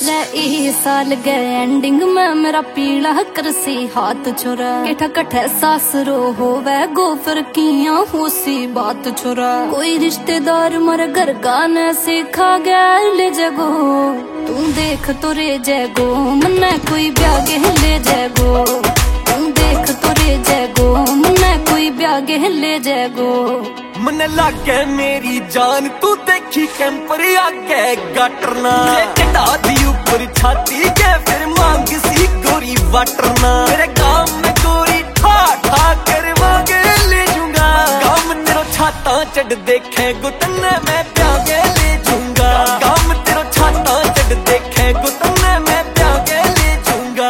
यही साल गए एंडिंग में मेरा पीला करसी हाथ छोरा केठा कठे सासरो होवे गोफर किया होसी बात छोरा कोई रिश्तेदार मर घर गाने सिखा गया ले जगो तू देख तो रे जगो मन्ने कोई ब्यागे ले जगो तू देख तो रे जगो मन्ने कोई ब्यागे ले जगो मन लागे मेरी जान तू देखी कैंपर आगे गटरना चढ़ा दी ऊपर छाती के फिर मांग सी गोरी वाटरना मेरे गांव में गोरी ठा ठा कर मांगे ले जूंगा गांव में तेरो छाता चढ़ देखे गुतने में प्यागे ले जूंगा गांव में तेरो छाता चढ़ देखे गुतने में प्यागे ले जूंगा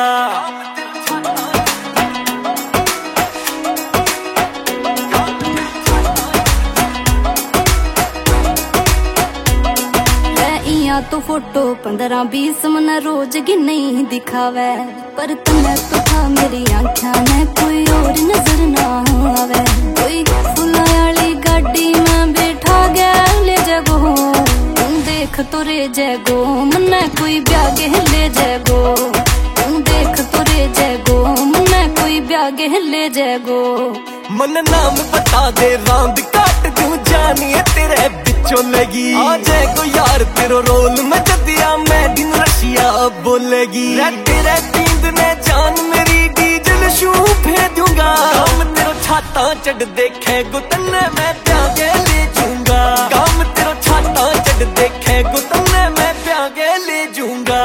तो फोटो 15-20 मन रोज की नहीं दिखावे पर तने तो था मेरी आँखा में कोई और नजर ना आवे कोई फुला वाली गाड़ी में बैठा गया ले जगो तू देख तो रे जगो मन्ने कोई ब्यागे ले जगो तू देख तो रे जगो मन्ने कोई ब्यागे ले जगो मन नाम बता दे रांद काट दूं जानिए तेरे बिचों लगी आ जाए को यार तेरो रोल में जदिया मैं दिन रशिया बोलेगी तेरे पींद ने जान मेरी डीजल शू भेज दूंगा काम तेरो छाता चढ़ देखे गुतने में प्यागे ले जूंगा काम तेरो छाता चढ़ देखे गुतने में प्यागे ले जूंगा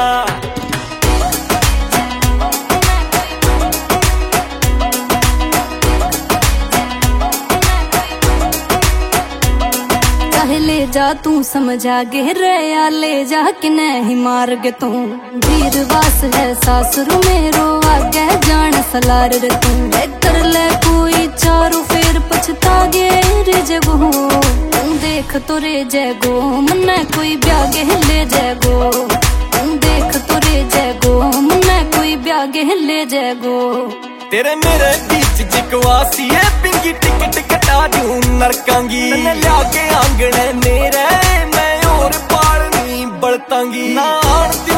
ले जा तू समझा गे रे ले जा कि नहीं मार गे तू वीरवास है सासरू मेरो आगे जान सलार रे तू कर ले कोई चारू फेर पछता गे रे जगो तू देख तो रे जगो मन्ने कोई ब्यागे ले जगो तू देख तो रे जगो मन्ने कोई ब्यागे ले जगो तेरे मेरे बीच जिकवासी है पिंकी टिकट कटा दूं नरकांगी तने लिया के आंगणे मेरे मैं और पालनी बड़तांगी ना